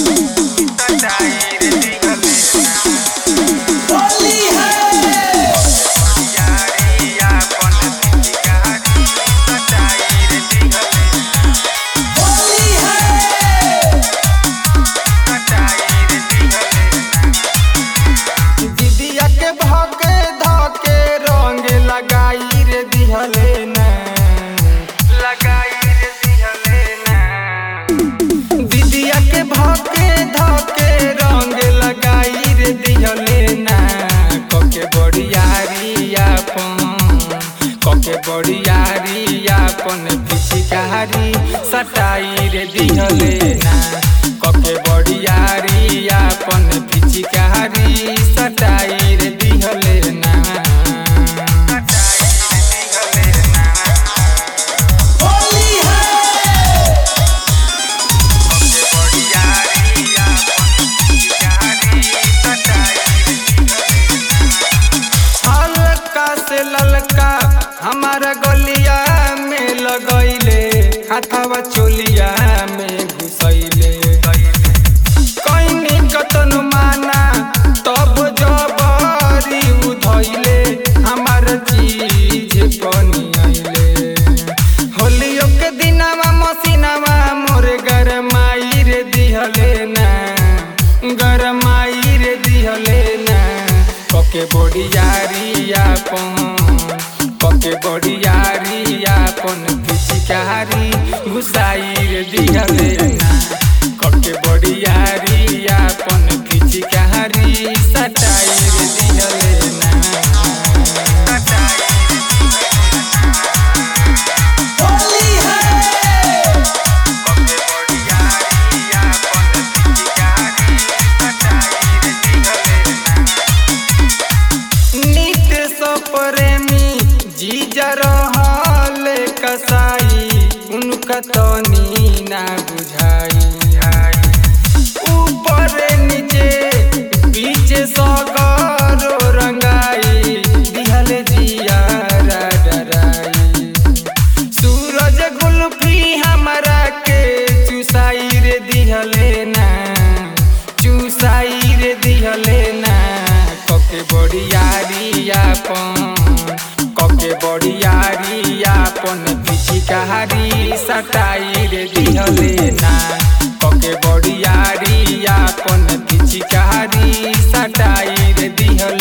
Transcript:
बड़ियारी अपन पिचकारी सटाई रे दिहले ना कके बड़ियारी अपन पिचकारी सटाई रे दिहले ना। ललका हमारा गलिया में लगैले हाथवा चोलिया में घुसैले कहीं कतन माना तब जबरी उधैले हमार चीज पनियले होलियो के दिनवा मसीनावा मोर गरमाई रे दिहले ना गरमाई रे दिहले ना कके बड़ियारी अपन पिचकारी घुसाई रे दिहले ना कके बड़ियारी अपन पिचकारी सटाई रे दिहले ना। कसाई उनका तनी ना बुझाई ऊपर नीचे पीछे सगरो रंगाई दिहले जियारा डराई सूरज गुल्फी हमरा के चुसाई रे दिहले ना चुसाई रे दिहले ना कके बड़ियारी अपन पिचकारी सटाई रे दिहले ना कके बड़ियारी अपन पिचकारी सटाई रे दिहले।